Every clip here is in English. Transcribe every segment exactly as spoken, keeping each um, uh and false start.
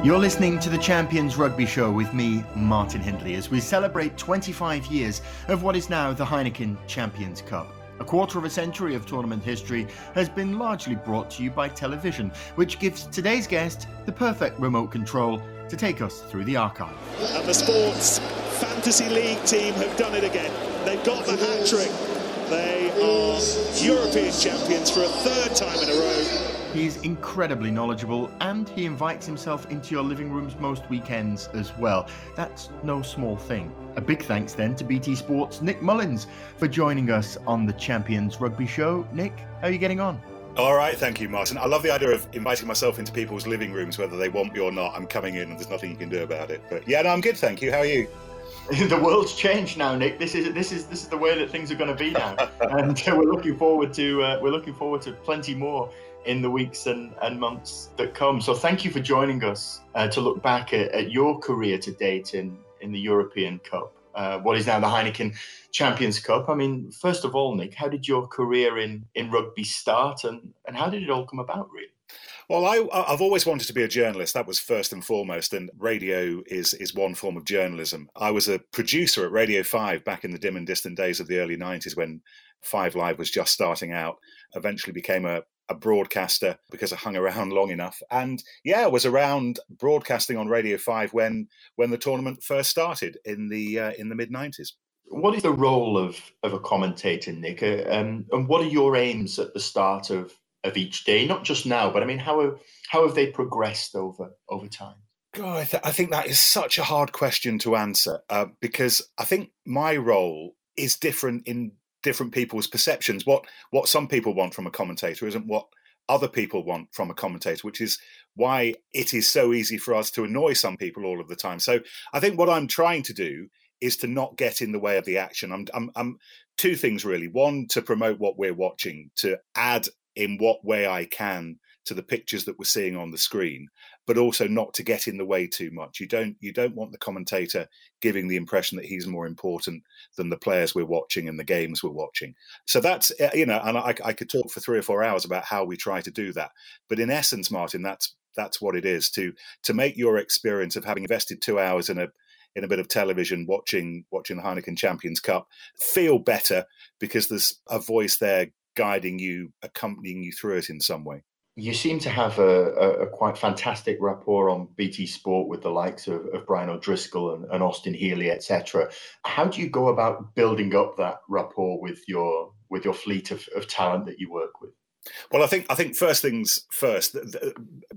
You're listening to the Champions Rugby Show with me, Martin Hindley, as we celebrate twenty-five years of what is now the Heineken Champions Cup. A quarter of a century of tournament history has been largely brought to you by television, which gives today's guest the perfect remote control to take us through the archive. And the Sports Fantasy League team have done it again. They've got the hat-trick. They are European champions for a third time in a row. He's incredibly knowledgeable, and he invites himself into your living rooms most weekends as well. That's no small thing. A big thanks then to B T Sports' Nick Mullins for joining us on the Champions Rugby Show. Nick, how are you getting on? All right, thank you, Martin. I love the idea of inviting myself into people's living rooms, whether they want me or not. I'm coming in and there's nothing you can do about it. But yeah, no, I'm good, thank you. How are you? The world's changed now, Nick. This is this is this is the way that things are going to be now, and uh, we're looking forward to uh, we're looking forward to plenty more in the weeks and, and months that come. So thank you for joining us uh, to look back at, at your career to date in in the European Cup, uh, what is now the Heineken Champions Cup. I mean, first of all, Nick, how did your career in in rugby start, and and how did it all come about, really? Well, I, I've always wanted to be a journalist. That was first and foremost, and radio is is one form of journalism. I was a producer at Radio five back in the dim and distant days of the early nineties when Five Live was just starting out. Eventually became a, a broadcaster because I hung around long enough. And yeah, I was around broadcasting on Radio five when when the tournament first started in the uh, in the mid nineties. What is the role of, of a commentator, Nick? Uh, um, and what are your aims at the start of of each day, not just now, but I mean, how have, how have they progressed over over time? God, I, th- I think that is such a hard question to answer uh, because I think my role is different in different people's perceptions. What what some people want from a commentator isn't what other people want from a commentator, which is why it is so easy for us to annoy some people all of the time. So I think what I'm trying to do is to not get in the way of the action. I'm, I'm, I'm two things really. One, to promote what we're watching, to add in what way I can to the pictures that we're seeing on the screen, but also not to get in the way too much. You don't you don't want the commentator giving the impression that he's more important than the players we're watching and the games we're watching. So that's, you know, and I, I could talk for three or four hours about how we try to do that. But in essence, Martin, that's that's what it is, to to make your experience of having invested two hours in a in a bit of television watching watching the Heineken Champions Cup feel better because there's a voice there guiding you, accompanying you through it in some way. You seem to have a, a, a quite fantastic rapport on B T Sport with the likes of, of Brian O'Driscoll and, and Austin Healey, et cetera. How do you go about building up that rapport with your with your fleet of, of talent that you work with? Well, I think I think first things first, the, the,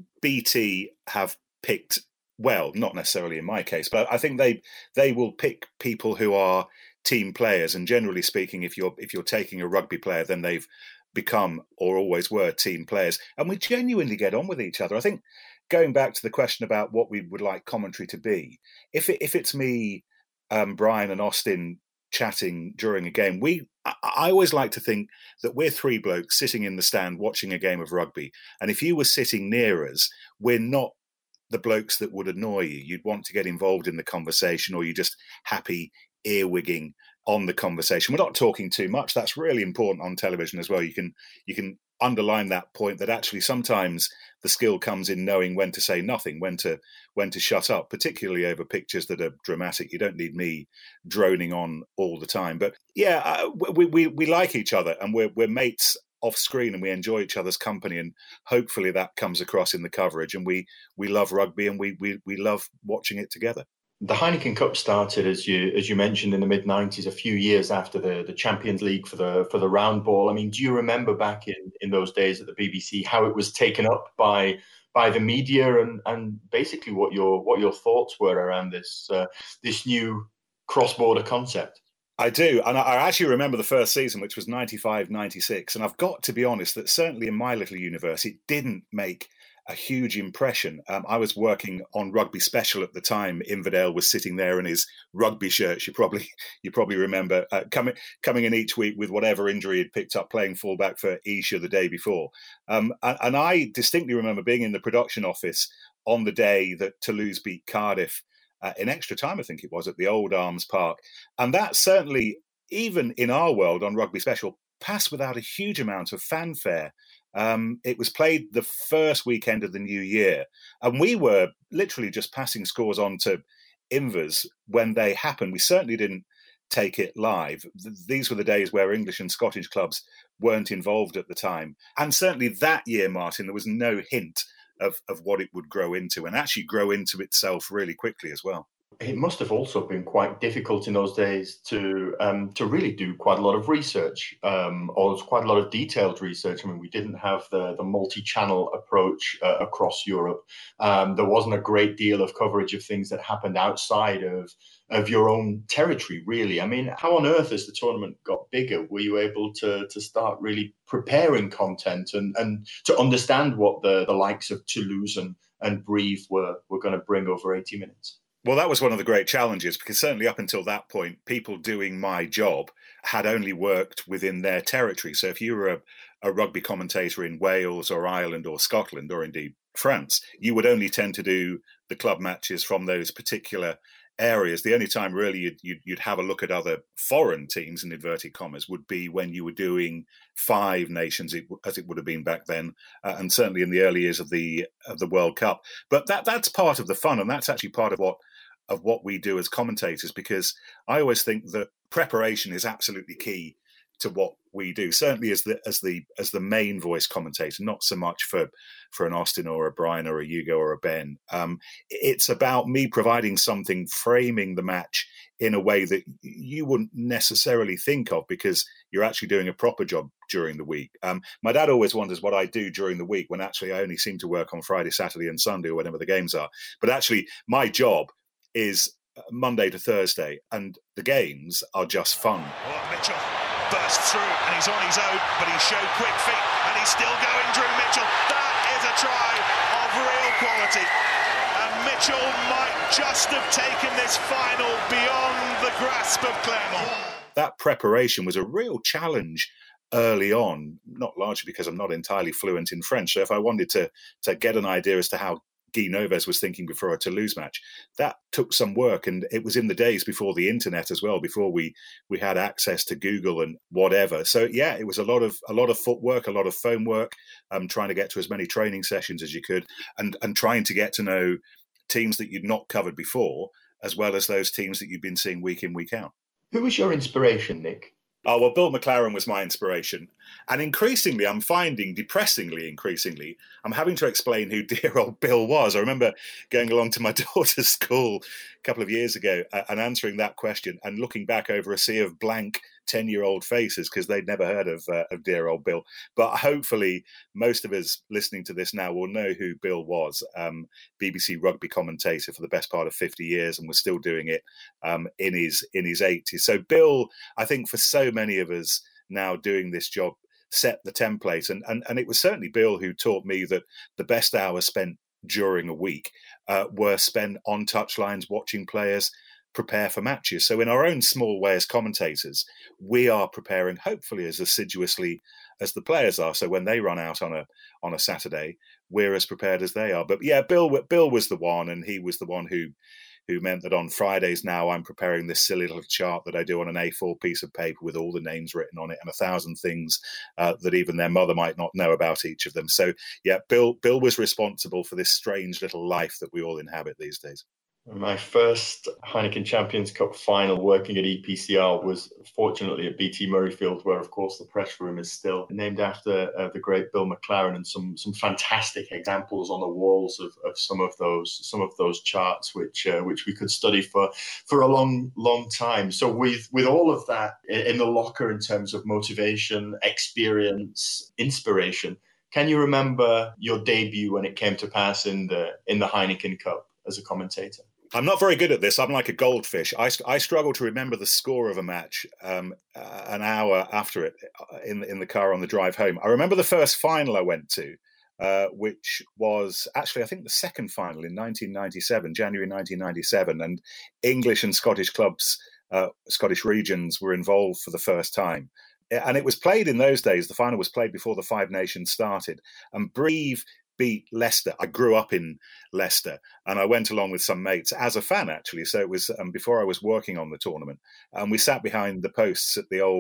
B T have picked, well, not necessarily in my case, but I think they they will pick people who are team players, and generally speaking, if you're if you're taking a rugby player, then they've become or always were team players, and we genuinely get on with each other. I think going back to the question about what we would like commentary to be, if it, if it's me, um, Brian, and Austin chatting during a game, we I, I always like to think that we're three blokes sitting in the stand watching a game of rugby, and if you were sitting near us, we're not the blokes that would annoy you. You'd want to get involved in the conversation, or you're just happy earwigging on the conversation. We're not talking too much. That's really important on television as well. You can you can underline that point that actually sometimes the skill comes in knowing when to say nothing, when to when to shut up, particularly over pictures that are dramatic. You don't need me droning on all the time. But yeah, uh, we, we we like each other, and we're we're mates off screen, and we enjoy each other's company, and hopefully that comes across in the coverage. And we we love rugby, and we we we love watching it together. The Heineken Cup started, as you as you mentioned, in the mid nineties, a few years after the, the Champions League for the for the round ball. I mean, do you remember back in, in those days at the B B C how it was taken up by by the media, and, and basically what your what your thoughts were around this uh, this new cross-border concept? I do, and I actually remember the first season, which was ninety-five ninety-six, and I've got to be honest that certainly in my little universe, it didn't make a huge impression. Um, I was working on Rugby Special at the time. Inverdale was sitting there in his rugby shirt. You probably you probably remember uh, coming coming in each week with whatever injury he'd picked up playing fullback for Esher the day before. Um, and, and I distinctly remember being in the production office on the day that Toulouse beat Cardiff uh, in extra time, I think it was, at the Old Arms Park. And that certainly, even in our world on Rugby Special, passed without a huge amount of fanfare. Um, it was played the first weekend of the new year, and we were literally just passing scores on to Invers when they happened. We certainly didn't take it live. These were the days where English and Scottish clubs weren't involved at the time. And certainly that year, Martin, there was no hint of, of what it would grow into, and actually grow into itself really quickly as well. It must have also been quite difficult in those days to um, to really do quite a lot of research, um, or quite a lot of detailed research. I mean, we didn't have the, the multi-channel approach uh, across Europe. Um, there wasn't a great deal of coverage of things that happened outside of, of your own territory, really. I mean, how on earth, as the tournament got bigger, were you able to, to start really preparing content and, and to understand what the, the likes of Toulouse and, and Brive were, were going to bring over eighty minutes? Well, that was one of the great challenges, because certainly up until that point, people doing my job had only worked within their territory. So if you were a, a rugby commentator in Wales or Ireland or Scotland or indeed France, you would only tend to do the club matches from those particular areas. The only time really you'd, you'd, you'd have a look at other foreign teams, in inverted commas, would be when you were doing five nations, as it would have been back then, uh, and certainly in the early years of the of the World Cup. But that that's part of the fun, and that's actually part of what of what we do as commentators, because I always think that preparation is absolutely key to what we do. Certainly as the as the as the main voice commentator, not so much for for an Austin or a Brian or a Hugo or a Ben. Um, it's about me providing something, framing the match in a way that you wouldn't necessarily think of, because you're actually doing a proper job during the week. Um, my dad always wonders what I do during the week, when actually I only seem to work on Friday, Saturday and Sunday, or whenever the games are. But actually my job is Monday to Thursday, and the games are just fun. Well, Mitchell bursts through and he's on his own, but he showed quick feet and he's still going, Drew Mitchell. That is a try of real quality, and Mitchell might just have taken this final beyond the grasp of Clermont. That preparation was a real challenge early on, not largely because I'm not entirely fluent in French. So if I wanted to to get an idea as to how Guy Noves was thinking before a Toulouse match, that took some work, and it was in the days before the internet as well, before we we had access to Google and whatever. So yeah, it was a lot of a lot of footwork, a lot of phone work, um, trying to get to as many training sessions as you could, and and trying to get to know teams that you'd not covered before, as well as those teams that you've been seeing week in, week out. Who was your inspiration, Nick? Oh, well, Bill McLaren was my inspiration. And increasingly, I'm finding, depressingly increasingly, I'm having to explain who dear old Bill was. I remember going along to my daughter's school a couple of years ago uh, and answering that question and looking back over a sea of blank ten-year-old faces, because they'd never heard of, uh, of dear old Bill. But hopefully most of us listening to this now will know who Bill was. Um, B B C rugby commentator for the best part of fifty years, and was still doing it um, in his in his eighties. So Bill, I think for so many of us now doing this job, set the template. And, and, and it was certainly Bill who taught me that the best hours spent during a week uh, were spent on touchlines, watching players prepare for matches. So in our own small way as commentators, we are preparing hopefully as assiduously as the players are. So when they run out on a on a Saturday, we're as prepared as they are. But yeah, Bill Bill was the one, and he was the one who who meant that on Fridays now I'm preparing this silly little chart that I do on an A four piece of paper with all the names written on it and a thousand things uh, that even their mother might not know about each of them. So yeah, Bill Bill was responsible for this strange little life that we all inhabit these days. My first Heineken Champions Cup final working at E P C R was fortunately at B T Murrayfield, where, of course, the press room is still named after uh, the great Bill McLaren, and some some fantastic examples on the walls of, of some of those some of those charts, which uh, which we could study for for a long long time. So with with all of that in the locker in terms of motivation, experience, inspiration, can you remember your debut when it came to pass in the in the Heineken Cup as a commentator? I'm not very good at this. I'm like a goldfish. I, I struggle to remember the score of a match um, uh, an hour after it in, in the car on the drive home. I remember the first final I went to, uh, which was actually, I think, the second final in nineteen ninety-seven, January nineteen ninety-seven. And English and Scottish clubs, uh, Scottish regions were involved for the first time. And it was played in those days. The final was played before the Five Nations started. And Brive beat Leicester. I grew up in Leicester, and I went along with some mates as a fan, actually. So it was um, before I was working on the tournament, and we sat behind the posts at the old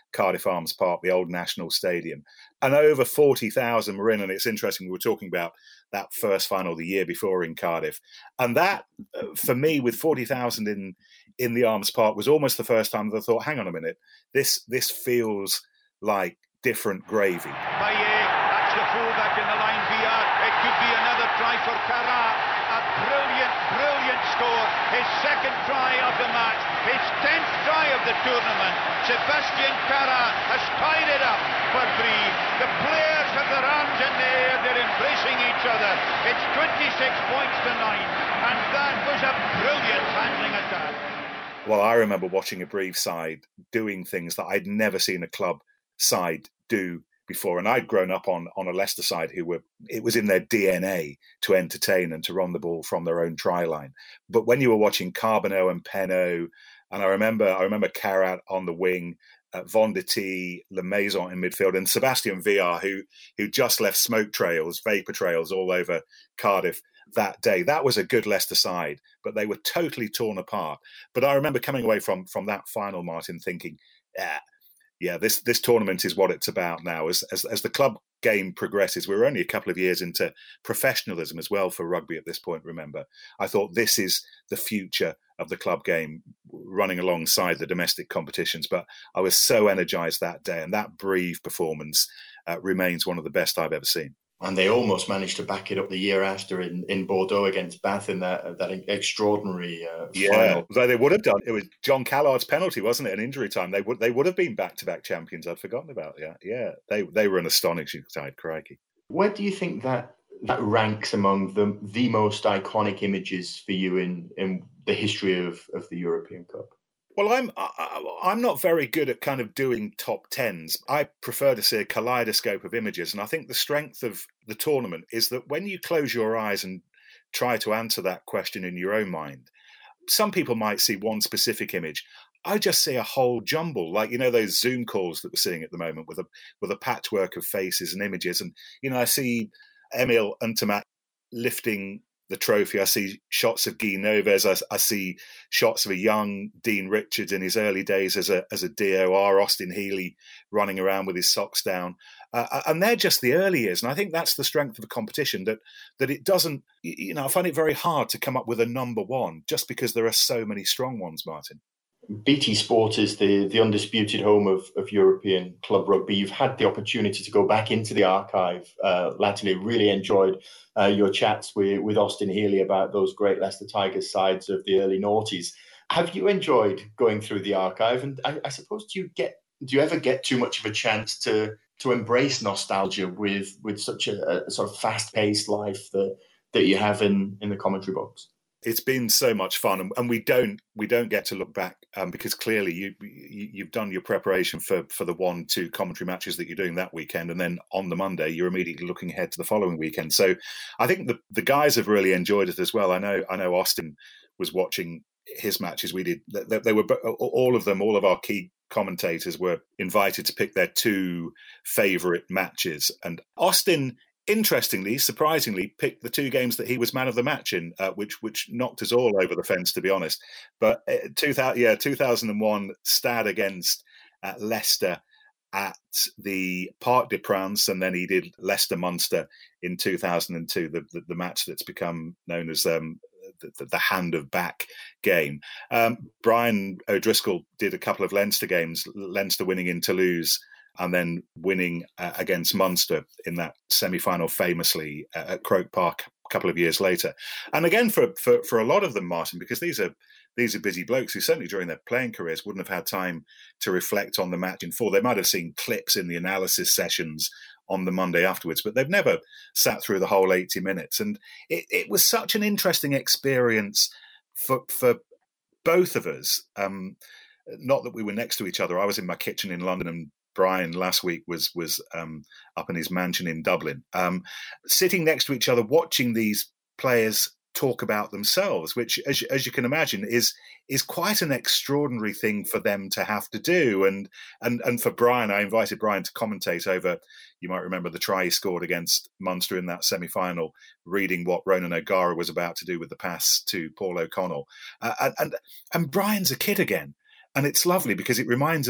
Cardiff Arms Park, the old National Stadium. And over forty thousand were in. And it's interesting, we were talking about that first final the year before in Cardiff. And that, for me, with forty thousand in in the Arms Park, was almost the first time that I thought, hang on a minute, this this feels like different gravy. Baye, that's the fullback in the line, V R. It could be another try for Carra. A brilliant, brilliant score. His second try of the match. His tenth try of the tournament. Sebastian Carra has tied it up for Brive. The players have their arms in the air. They're embracing each other. It's twenty-six points to nine. And that was a brilliant handling attack. Well, I remember watching a Brive side doing things that I'd never seen a club side do before. And I'd grown up on on a Leicester side who were, it was in their D N A to entertain and to run the ball from their own try line. But when you were watching Carbonneau and Penaud, and I remember I remember Carrat on the wing, uh, Venditti, Le Maison in midfield, and Sebastian Villar, who who just left smoke trails, vapour trails all over Cardiff that day. That was a good Leicester side, but they were totally torn apart. But I remember coming away from from that final, Martin, thinking, yeah, yeah, this this tournament is what it's about now. As, as as the club game progresses, we're only a couple of years into professionalism as well for rugby at this point, remember. I thought this is the future of the club game, running alongside the domestic competitions. But I was so energised that day, and that Brive performance uh, remains one of the best I've ever seen. And they almost managed to back it up the year after in, in Bordeaux against Bath in that that extraordinary uh, yeah, final. Though they would have done. It was John Callard's penalty, wasn't it? An injury time. They would they would have been back to back champions. I'd forgotten about that. Yeah, they they were an astonishing side. Crikey. Where do you think that that ranks among the the most iconic images for you in in the history of of the European Cup? Well, I'm I'm not very good at kind of doing top tens. I prefer to see a kaleidoscope of images. And I think the strength of the tournament is that when you close your eyes and try to answer that question in your own mind, some people might see one specific image. I just see a whole jumble, like, you know, those Zoom calls that we're seeing at the moment with a with a patchwork of faces and images. And, you know, I see Emile Ntamak lifting the trophy. I see shots of Guy Noves. I, I see shots of a young Dean Richards in his early days as a as a D O R, Austin Healey running around with his socks down. Uh, and they're just the early years. And I think that's the strength of the competition, that that it doesn't, you know, I find it very hard to come up with a number one just because there are so many strong ones, Martin. B T Sport is the, the undisputed home of, of European club rugby. You've had the opportunity to go back into the archive uh, latterly. Really enjoyed uh, your chats with, with Austin Healey about those great Leicester Tigers sides of the early noughties. Have you enjoyed going through the archive? And I, I suppose, do you get do you ever get too much of a chance to to embrace nostalgia with with such a, a sort of fast-paced life that that you have in, in the commentary box? It's been so much fun, and we don't we don't get to look back um, because clearly you, you you've done your preparation for for the one two commentary matches that you're doing that weekend, and then on the Monday you're immediately looking ahead to the following weekend. So I think the the guys have really enjoyed it as well. I know I know Austin was watching his matches. We did. They, they were all of them. All of our key commentators were invited to pick their two favourite matches, and Austin, interestingly, surprisingly, picked the two games that he was man of the match in, uh, which which knocked us all over the fence, to be honest. But uh, two thousand, yeah, two thousand one Stade against uh, Leicester at the Parc des Princes, and then he did Leicester Munster in two thousand two, the, the the match that's become known as um, the, the Hand of Back game. Um, Brian O'Driscoll did a couple of Leinster games, Leinster winning in Toulouse, and then winning uh, against Munster in that semi-final famously uh, at Croke Park a couple of years later. And again, for, for for a lot of them, Martin, because these are these are busy blokes who certainly during their playing careers wouldn't have had time to reflect on the match in full. They might have seen clips in the analysis sessions on the Monday afterwards, but they've never sat through the whole eighty minutes. And it, it was such an interesting experience for for both of us. Um, not that we were next to each other. I was in my kitchen in London, and Brian last week was was um, up in his mansion in Dublin, um, sitting next to each other, watching these players talk about themselves, which, as, as you can imagine, is is quite an extraordinary thing for them to have to do. And and and for Brian, I invited Brian to commentate over, you might remember the try he scored against Munster in that semi-final, reading what Ronan O'Gara was about to do with the pass to Paul O'Connell. Uh, and, and and Brian's a kid again. And it's lovely because it reminds us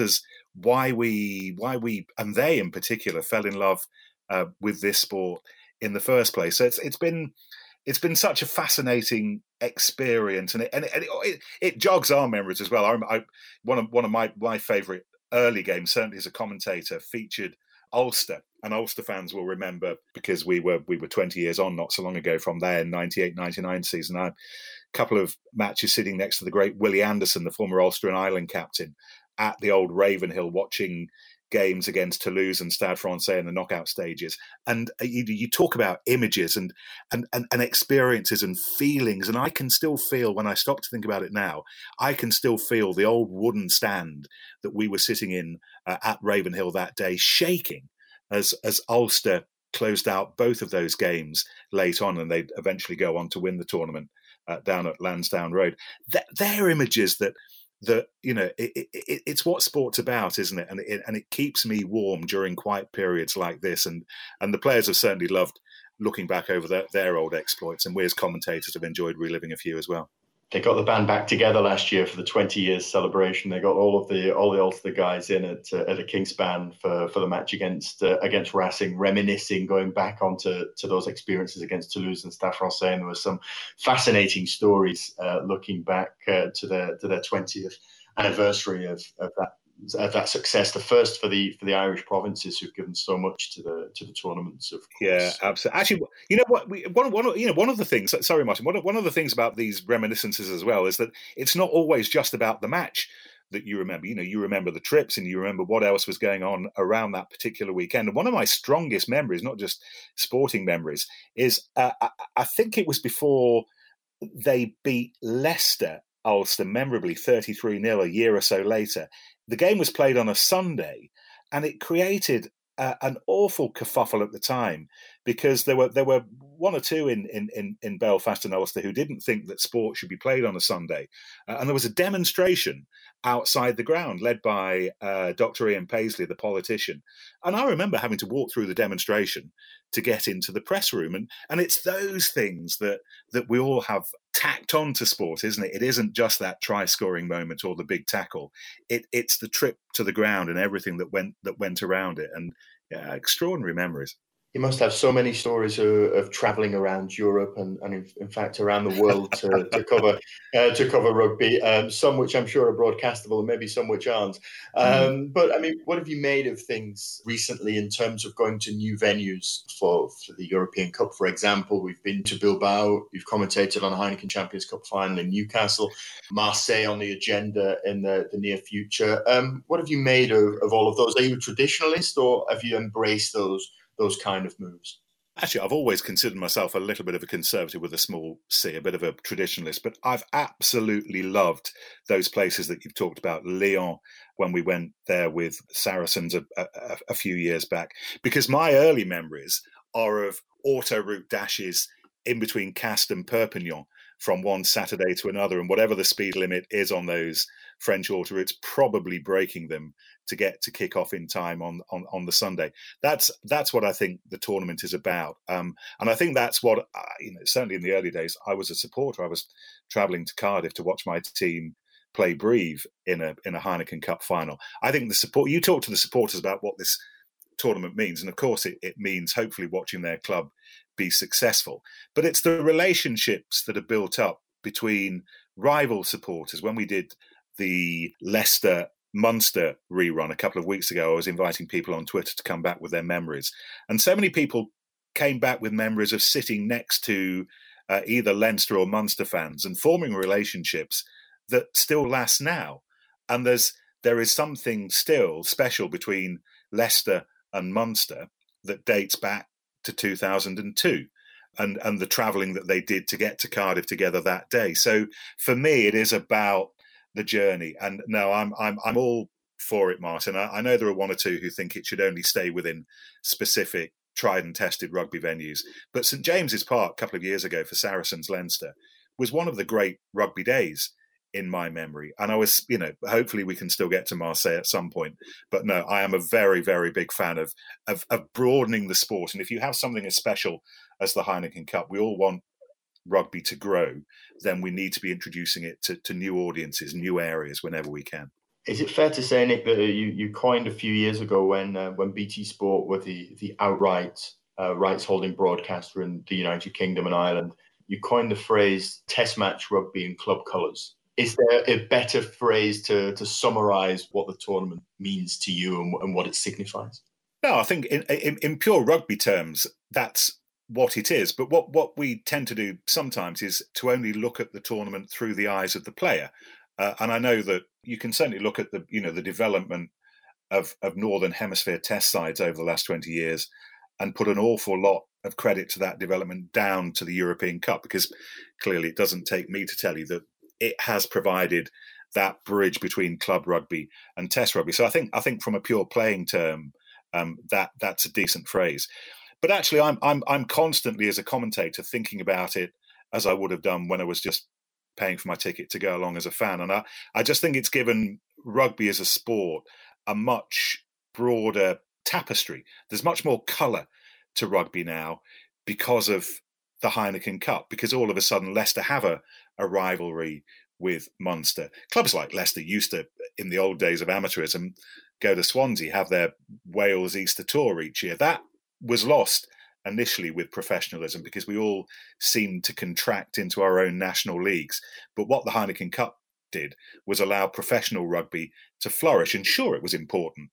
why we, why we, and they in particular fell in love uh, with this sport in the first place. So it's it's been it's been such a fascinating experience, and it and it, and it, it jogs our memories as well. I, I one of one of my my favourite early games, certainly as a commentator, featured Ulster, and Ulster fans will remember, because we were we were twenty years on not so long ago from there in ninety-eight ninety-nine season. I had a couple of matches sitting next to the great Willie Anderson, the former Ulster and Ireland captain, at the old Ravenhill, watching games against Toulouse and Stade Francais in the knockout stages. And you, you talk about images and, and and and experiences and feelings, and I can still feel, when I stop to think about it now, I can still feel the old wooden stand that we were sitting in uh, at Ravenhill that day shaking as as Ulster closed out both of those games late on, and they'd eventually go on to win the tournament uh, down at Lansdowne Road. Th- they're images that that, you know, it, it, it's what sport's about, isn't it? And it and it keeps me warm during quiet periods like this. And and the players have certainly loved looking back over their, their old exploits, and we as commentators have enjoyed reliving a few as well. They got the band back together last year for the twenty years celebration. They got all of the all the Ulster guys in at uh, at the Kingspan for, for the match against uh, against Racing, reminiscing, going back onto to those experiences against Toulouse and Stade Francais. And there were some fascinating stories uh, looking back uh, to their to their twentieth anniversary of, of that of that success. The first for the for the Irish provinces, who've given so much to the to the tournaments. Of course. Yeah, absolutely. Actually, you know what? We, one one you know one of the things. Sorry, Martin. One of, one of the things about these reminiscences as well is that it's not always just about the match that you remember. You know, you remember the trips and you remember what else was going on around that particular weekend. And one of my strongest memories, not just sporting memories, is uh, I, I think it was before they beat Leicester, Ulster, memorably thirty-three nil a year or so later. The game was played on a Sunday, and it created uh, an awful kerfuffle at the time, because there were there were one or two in in, in, in Belfast and Ulster who didn't think that sport should be played on a Sunday. Uh, and there was a demonstration outside the ground led by uh, Doctor Ian Paisley, the politician. And I remember having to walk through the demonstration to get into the press room. And, and it's those things that that we all have tacked on to sport, isn't it? It isn't just that try-scoring moment or the big tackle. It, it's the trip to the ground and everything that went that went around it. And yeah, extraordinary memories. You must have so many stories of, of travelling around Europe and, and in, in fact around the world to, to cover uh, to cover rugby. Um, some which I'm sure are broadcastable, and maybe some which aren't. Um, mm. But I mean, what have you made of things recently in terms of going to new venues for, for the European Cup? For example, we've been to Bilbao. You've commentated on the Heineken Champions Cup final in Newcastle. Marseille on the agenda in the, the near future. Um, what have you made of, of all of those? Are you a traditionalist, or have you embraced those? those kind of moves? Actually, I've always considered myself a little bit of a conservative with a small c, a bit of a traditionalist, but I've absolutely loved those places that you've talked about. Lyon, when we went there with Saracens a, a, a few years back, because my early memories are of autoroute dashes in between Castres and Perpignan from one Saturday to another, and whatever the speed limit is on those French autoroutes, probably breaking them to get to kick off in time on, on, on the Sunday. That's that's what I think the tournament is about, um, and I think that's what uh, you know. Certainly in the early days, I was a supporter. I was travelling to Cardiff to watch my team play Brive in a in a Heineken Cup final. I think the support. You talk to the supporters about what this tournament means, and of course, it, it means hopefully watching their club be successful. But it's the relationships that are built up between rival supporters. When we did the Leicester Munster rerun a couple of weeks ago, I was inviting people on Twitter to come back with their memories. And so many people came back with memories of sitting next to uh, either Leinster or Munster fans and forming relationships that still last now. And there's there is something still special between Leicester and Munster that dates back to two thousand two. And, and the travelling that they did to get to Cardiff together that day. So for me, it is about the journey. And no, I'm I'm I'm all for it, Martin. I, I know there are one or two who think it should only stay within specific tried and tested rugby venues. But St James's Park a couple of years ago for Saracens Leinster was one of the great rugby days in my memory. And I was, you know, hopefully we can still get to Marseille at some point. But no, I am a very, very big fan of, of, of broadening the sport. And if you have something as special as the Heineken Cup, we all want rugby to grow, then we need to be introducing it to, to new audiences, new areas whenever we can. Is it fair to say, Nick, that you, you coined a few years ago when uh, when B T Sport were the the outright uh, rights holding broadcaster in the United Kingdom and Ireland, you coined the phrase Test match rugby in club colours. Is there a better phrase to to summarise what the tournament means to you and, and what it signifies? No, I think in, in, in pure rugby terms, that's what it is. But what, what we tend to do sometimes is to only look at the tournament through the eyes of the player. Uh, and I know that you can certainly look at the you know the development of, of Northern Hemisphere Test sides over the last twenty years and put an awful lot of credit to that development down to the European Cup, because clearly it doesn't take me to tell you that it has provided that bridge between club rugby and Test rugby. So I think I think from a pure playing term, um, that that's a decent phrase. But actually, I'm I'm I'm constantly as a commentator thinking about it as I would have done when I was just paying for my ticket to go along as a fan. And I, I just think it's given rugby as a sport a much broader tapestry. There's much more colour to rugby now because of the Heineken Cup, because all of a sudden Leicester have a, a rivalry with Munster. Clubs like Leicester used to, in the old days of amateurism, go to Swansea, have their Wales Easter tour each year. That was lost initially with professionalism because we all seemed to contract into our own national leagues. But what the Heineken Cup did was allow professional rugby to flourish. And sure, it was important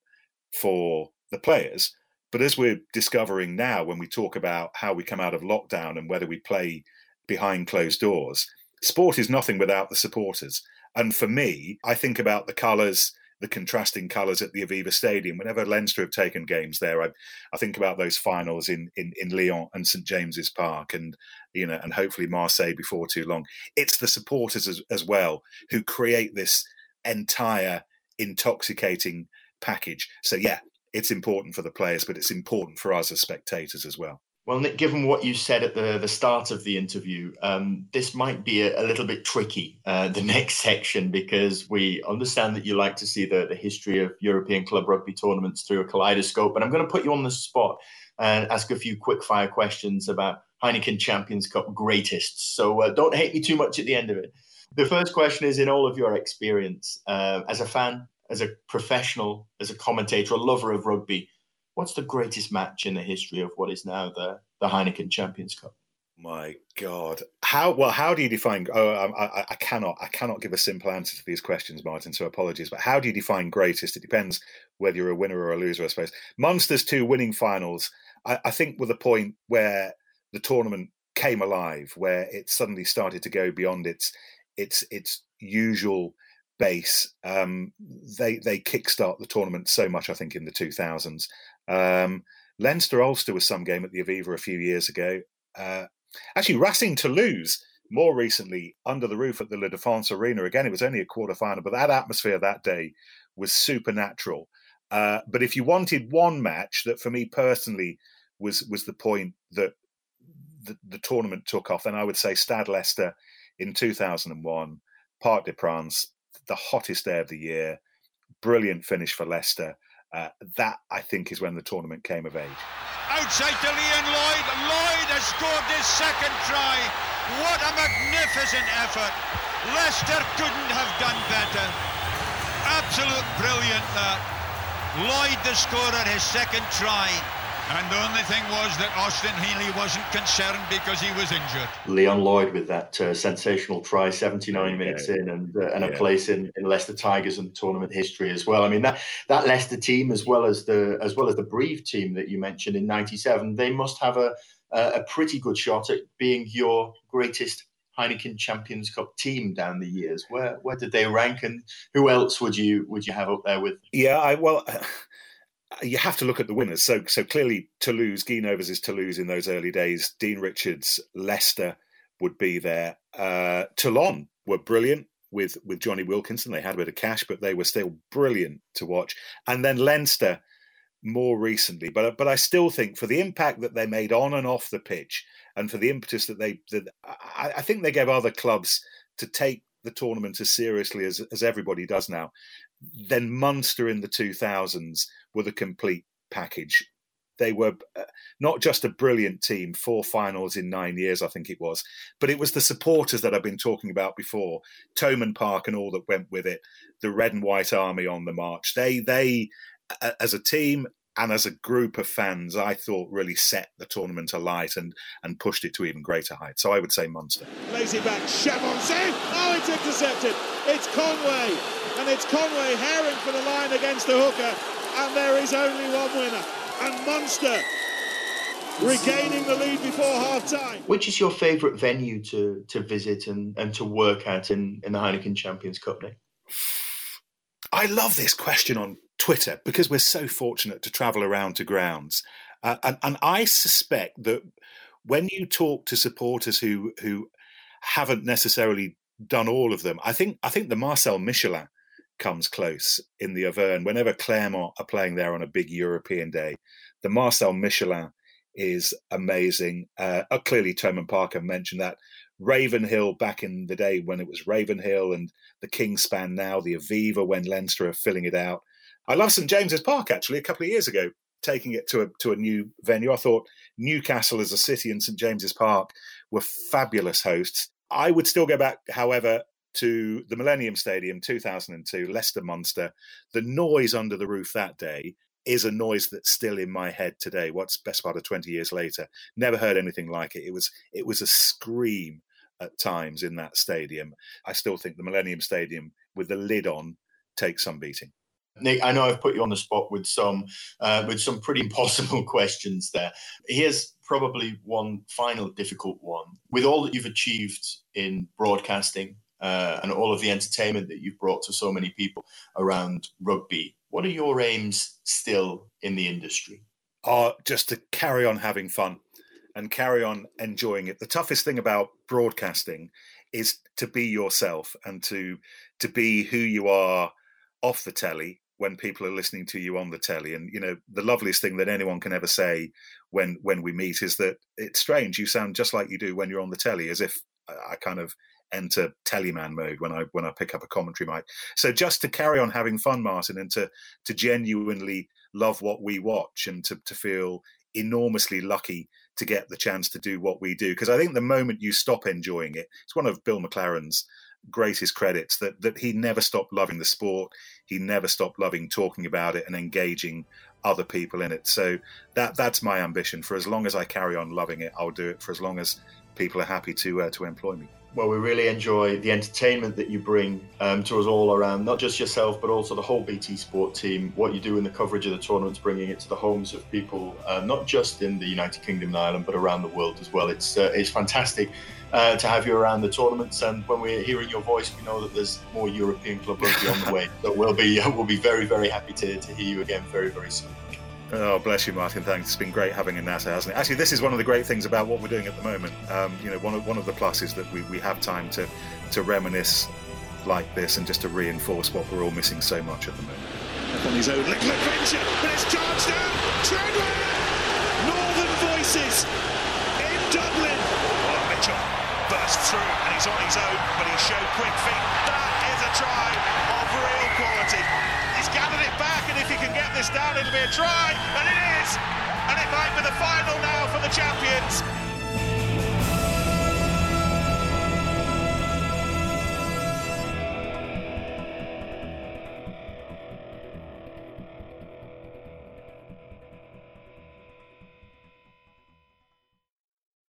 for the players. But as we're discovering now, when we talk about how we come out of lockdown and whether we play behind closed doors, sport is nothing without the supporters. And for me, I think about the colours, the contrasting colours at the Aviva Stadium. Whenever Leinster have taken games there, I, I think about those finals in, in, in Lyon and St James's Park, and you know, and hopefully Marseille before too long. It's the supporters as, as well who create this entire intoxicating package. So yeah, it's important for the players, but it's important for us as spectators as well. Well, Nick, given what you said at the, the start of the interview, um, this might be a, a little bit tricky, uh, the next section, because we understand that you like to see the, the history of European club rugby tournaments through a kaleidoscope. And I'm going to put you on the spot and ask a few quick fire questions about Heineken Champions Cup greatest. So uh, don't hate me too much at the end of it. The first question is, in all of your experience uh, as a fan, as a professional, as a commentator, a lover of rugby, what's the greatest match in the history of what is now the, the Heineken Champions Cup? My God, how well? How do you define? Oh, I, I, I cannot. I cannot give a simple answer to these questions, Martin. So apologies. But how do you define greatest? It depends whether you're a winner or a loser, I suppose. Munster's two winning finals, I, I think, were the point where the tournament came alive, where it suddenly started to go beyond its its its usual base. Um, they they kickstart the tournament so much, I think, in the two thousands. Um, Leinster Ulster was some game at the Aviva a few years ago. Uh, actually, Racing Toulouse more recently under the roof at the La Défense Arena. Again, it was only a quarter final, but that atmosphere that day was supernatural. Uh, but if you wanted one match that, for me personally, was was the point that the, the tournament took off, then I would say Stade Leicester in two thousand one, Parc des Princes, the hottest day of the year, brilliant finish for Leicester. Uh, that, I think, is when the tournament came of age. Outside to Leon Lloyd. Lloyd has scored his second try. What a magnificent effort. Leicester couldn't have done better. Absolute brilliant that. Lloyd the scorer, his second try. And the only thing was that Austin Healey wasn't concerned because he was injured. Leon Lloyd with that uh, sensational try, seventy-nine minutes in, and uh, and yeah. a place in, in Leicester Tigers and tournament history as well. I mean, that that Leicester team, as well as the as well as the Brive team that you mentioned in ninety-seven, they must have a a pretty good shot at being your greatest Heineken Champions Cup team down the years. Where where did they rank, and who else would you would you have up there with? Yeah, I well. You have to look at the winners. So, so clearly, Toulouse, Guy Novas' Toulouse in those early days. Dean Richards, Leicester would be there. Uh, Toulon were brilliant with with Johnny Wilkinson. They had a bit of cash, but they were still brilliant to watch. And then Leinster more recently. But but I still think for the impact that they made on and off the pitch, and for the impetus that they, that I, I think they gave other clubs to take the tournament as seriously as as everybody does now. Then Munster in the two thousands were the complete package. They were not just a brilliant team, four finals in nine years, I think it was, but it was the supporters that I've been talking about before, Thomond Park and all that went with it, the red and white army on the march. They, they, as a team and as a group of fans, I thought really set the tournament alight and, and pushed it to even greater heights. So I would say Munster. Lazy back, Chevron save. Oh, it's intercepted. It's Conway, and it's Conway herring for the line against the hooker, and there is only one winner. And Munster regaining the lead before half-time. Which is your favourite venue to to visit and, and to work at in, in the Heineken Champions Cup, Nick? I love this question on Twitter because we're so fortunate to travel around to grounds. Uh, and, and I suspect that when you talk to supporters who who haven't necessarily done all of them, I think I think the Marcel Michelin comes close in the Auvergne. Whenever Clermont are playing there on a big European day, the Marcel Michelin is amazing. Uh, clearly, Thomond Park, I mentioned that. Ravenhill back in the day when it was Ravenhill, and the Kingspan now, the Aviva when Leinster are filling it out. I love St James's Park, actually, a couple of years ago, taking it to a, to a new venue. I thought Newcastle as a city and St James's Park were fabulous hosts. I would still go back, however, to the Millennium Stadium, two thousand two, Leicester Munster. The noise under the roof that day is a noise that's still in my head today. What's best part of twenty years later? Never heard anything like it. It was it was a scream at times in that stadium. I still think the Millennium Stadium with the lid on takes some beating. Nick, I know I've put you on the spot with some uh, with some pretty impossible questions there. Here's probably one final difficult one. With all that you've achieved in broadcasting, Uh, and all of the entertainment that you've brought to so many people around rugby, what are your aims still in the industry? Are uh, just to carry on having fun and carry on enjoying it. The toughest thing about broadcasting is to be yourself and to to be who you are off the telly when people are listening to you on the telly. And, you know, the loveliest thing that anyone can ever say when when we meet is that it's strange. You sound just like you do when you're on the telly, as if I kind of enter teleman mode when I when I pick up a commentary mic. So just to carry on having fun, Martin, and to to genuinely love what we watch and to, to feel enormously lucky to get the chance to do what we do. Because I think the moment you stop enjoying it, it's one of Bill McLaren's greatest credits that that he never stopped loving the sport. He never stopped loving talking about it and engaging other people in it. So that that's my ambition. For as long as I carry on loving it, I'll do it for as long as people are happy to uh, to employ me. Well, we really enjoy the entertainment that you bring um, to us all around, not just yourself, but also the whole B T Sport team, what you do in the coverage of the tournaments, bringing it to the homes of people, uh, not just in the United Kingdom and Ireland, but around the world as well. It's uh, it's fantastic uh, to have you around the tournaments. And when we're hearing your voice, we know that there's more European club rugby on the way. So we'll be, we'll be very, very happy to, to hear you again very, very soon. Oh, bless you, Martin. Thanks. It's been great having a natter, hasn't it? Actually, this is one of the great things about what we're doing at the moment. Um, you know, one of one of the pluses that we, we have time to to reminisce like this and just to reinforce what we're all missing so much at the moment. Up on his own little adventure, but it's charged down. Treadwell! Northern Voices in Dublin. Oh, Mitchell burst through and he's on his own, but he showed quick feet. That is a try of real quality. He's gathered it back, and if he can get this down, it'll be a try, and it is! And it might be the final now for the champions.